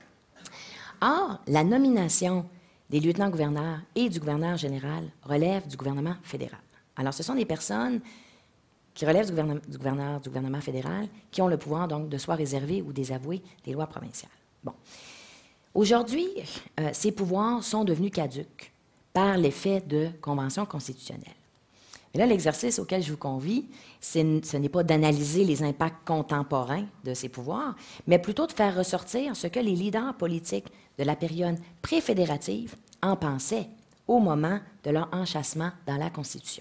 Or, la nomination des lieutenants-gouverneurs et du gouverneur général relève du gouvernement fédéral. Alors, ce sont des personnes qui relèvent du gouvernement fédéral qui ont le pouvoir, donc, de soit réserver ou désavouer des lois provinciales. Bon. Aujourd'hui, ces pouvoirs sont devenus caducs par l'effet de conventions constitutionnelles. Mais là, l'exercice auquel je vous convie, ce n'est pas d'analyser les impacts contemporains de ces pouvoirs, mais plutôt de faire ressortir ce que les leaders politiques de la période préfédérative en pensaient au moment de leur enchâssement dans la Constitution.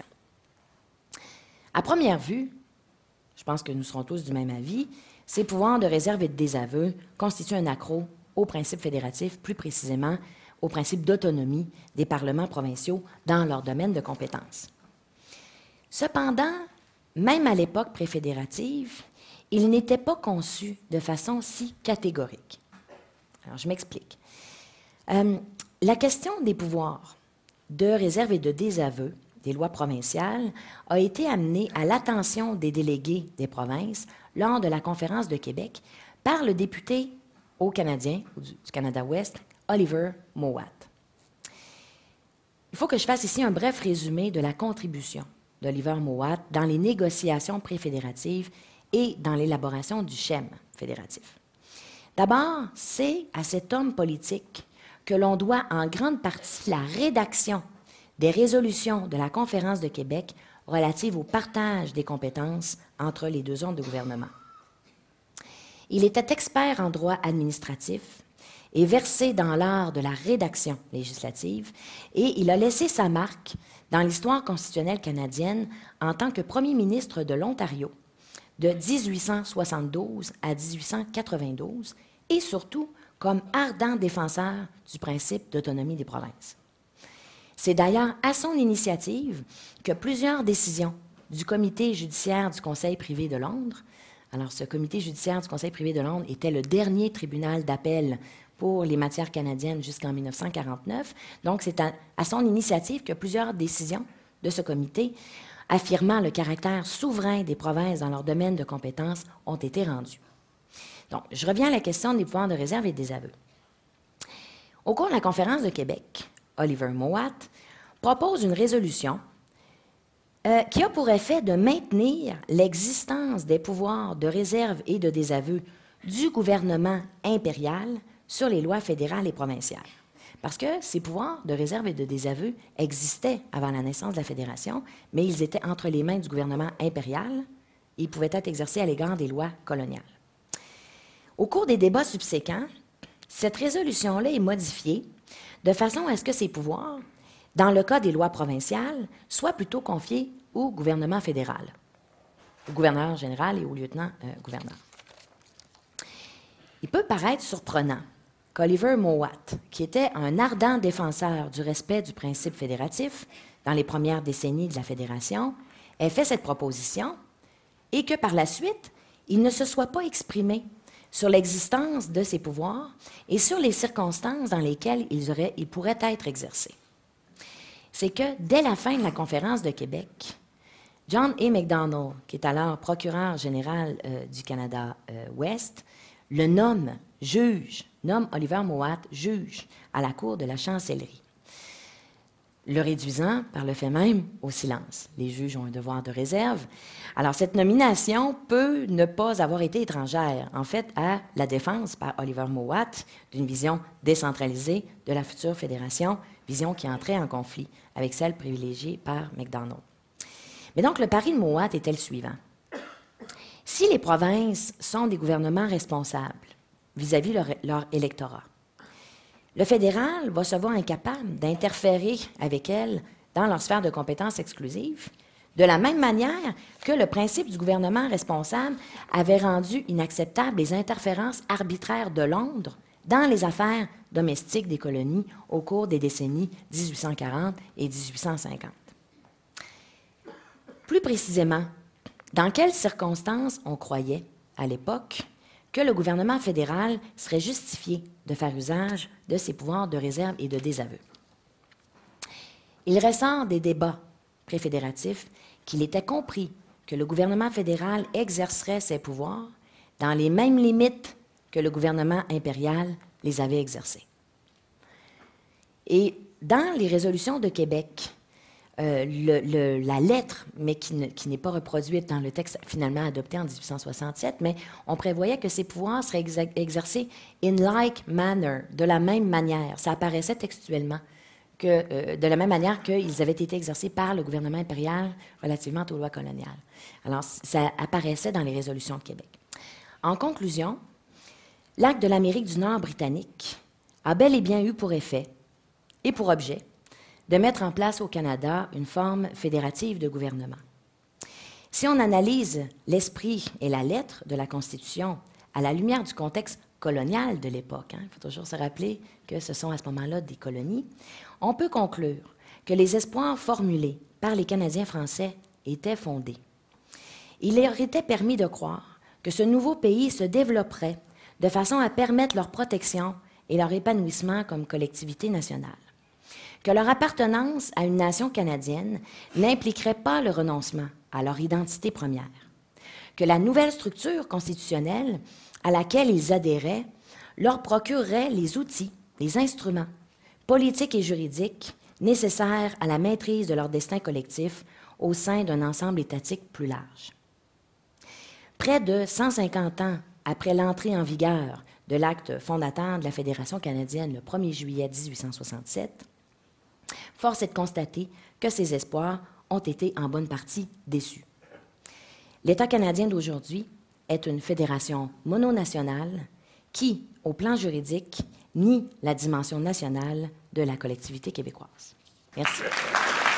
À première vue, je pense que nous serons tous du même avis, ces pouvoirs de réserve et de désaveu constituent un accroc au principe fédératif, plus précisément au principe d'autonomie des parlements provinciaux dans leur domaine de compétences. Cependant, même à l'époque préfédérative, il n'était pas conçu de façon si catégorique. Alors, je m'explique. La question des pouvoirs de réserve et de désaveu des lois provinciales a été amenée à l'attention des délégués des provinces lors de la conférence de Québec par le député au Canadien, du Canada-Ouest, Oliver Mowat. Il faut que je fasse ici un bref résumé de la contribution d'Oliver Mowat dans les négociations préfédératives et dans l'élaboration du schème fédératif. D'abord, c'est à cet homme politique que l'on doit en grande partie la rédaction des résolutions de la Conférence de Québec relatives au partage des compétences entre les deux zones de gouvernement. Il était expert en droit administratif et versé dans l'art de la rédaction législative, et il a laissé sa marque dans l'histoire constitutionnelle canadienne en tant que premier ministre de l'Ontario de 1872 à 1892, et surtout comme ardent défenseur du principe d'autonomie des provinces. C'est d'ailleurs à son initiative que plusieurs décisions du Comité judiciaire du Conseil privé de Londres, alors ce Comité judiciaire du Conseil privé de Londres était le dernier tribunal d'appel pour les matières canadiennes jusqu'en 1949, donc c'est à son initiative que plusieurs décisions de ce comité affirmant le caractère souverain des provinces dans leur domaine de compétences ont été rendues. Donc, je reviens à la question des pouvoirs de réserve et des aveux. Au cours de la conférence de Québec, Oliver Mowat propose une résolution qui a pour effet de maintenir l'existence des pouvoirs de réserve et de désaveu du gouvernement impérial sur les lois fédérales et provinciales. Parce que ces pouvoirs de réserve et de désaveu existaient avant la naissance de la Fédération, mais ils étaient entre les mains du gouvernement impérial et ils pouvaient être exercés à l'égard des lois coloniales. Au cours des débats subséquents, cette résolution-là est modifiée de façon à ce que ces pouvoirs, dans le cas des lois provinciales, soient plutôt confiés au gouvernement fédéral, au gouverneur général et au lieutenant-gouverneur. Il peut paraître surprenant qu'Oliver Mowat, qui était un ardent défenseur du respect du principe fédératif dans les premières décennies de la Fédération, ait fait cette proposition et que par la suite, il ne se soit pas exprimé sur l'existence de ces pouvoirs et sur les circonstances dans lesquelles ils pourraient être exercés. C'est que dès la fin de la conférence de Québec, John A. Macdonald, qui est alors procureur général du Canada-Ouest, le nomme Oliver Mowat juge à la Cour de la Chancellerie. le réduisant par le fait même au silence. Les juges ont un devoir de réserve. Alors, cette nomination peut ne pas avoir été étrangère, en fait, à la défense par Oliver Mowat d'une vision décentralisée de la future fédération, vision qui entrait en conflit avec celle privilégiée par MacDonald. Mais donc, le pari de Mowat était le suivant. Si les provinces sont des gouvernements responsables vis-à-vis leur électorat, le fédéral va se voir incapable d'interférer avec elles dans leur sphère de compétences exclusive, de la même manière que le principe du gouvernement responsable avait rendu inacceptables les interférences arbitraires de Londres dans les affaires domestiques des colonies au cours des décennies 1840 et 1850. Plus précisément, dans quelles circonstances on croyait, à l'époque, que le gouvernement fédéral serait justifié de faire usage de ses pouvoirs de réserve et de désaveu? Il ressort des débats préfédératifs qu'il était compris que le gouvernement fédéral exercerait ses pouvoirs dans les mêmes limites que le gouvernement impérial les avait exercés. Et dans les résolutions de Québec, la lettre, mais qui n'est pas reproduite dans le texte finalement adopté en 1867, mais on prévoyait que ces pouvoirs seraient exercés in like manner, de la même manière. Ça apparaissait textuellement, de la même manière qu'ils avaient été exercés par le gouvernement impérial relativement aux lois coloniales. Alors, ça apparaissait dans les résolutions de Québec. En conclusion, l'acte de l'Amérique du Nord britannique a bel et bien eu pour effet et pour objet de mettre en place au Canada une forme fédérative de gouvernement. Si on analyse l'esprit et la lettre de la Constitution à la lumière du contexte colonial de l'époque, il faut toujours se rappeler que ce sont à ce moment-là des colonies, on peut conclure que les espoirs formulés par les Canadiens français étaient fondés. Il leur était permis de croire que ce nouveau pays se développerait de façon à permettre leur protection et leur épanouissement comme collectivité nationale, que leur appartenance à une nation canadienne n'impliquerait pas le renoncement à leur identité première, que la nouvelle structure constitutionnelle à laquelle ils adhéraient leur procurerait les outils, les instruments politiques et juridiques nécessaires à la maîtrise de leur destin collectif au sein d'un ensemble étatique plus large. Près de 150 ans après l'entrée en vigueur de l'acte fondateur de la Fédération canadienne le 1er juillet 1867, force est de constater que ces espoirs ont été en bonne partie déçus. L'État canadien d'aujourd'hui est une fédération mononationale qui, au plan juridique, nie la dimension nationale de la collectivité québécoise. Merci.